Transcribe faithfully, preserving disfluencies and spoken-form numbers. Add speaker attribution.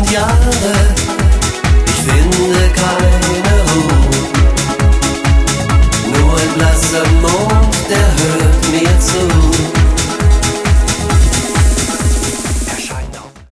Speaker 1: Jahre, ich finde keine Ruhe. Nur ein blasser Mond, der hört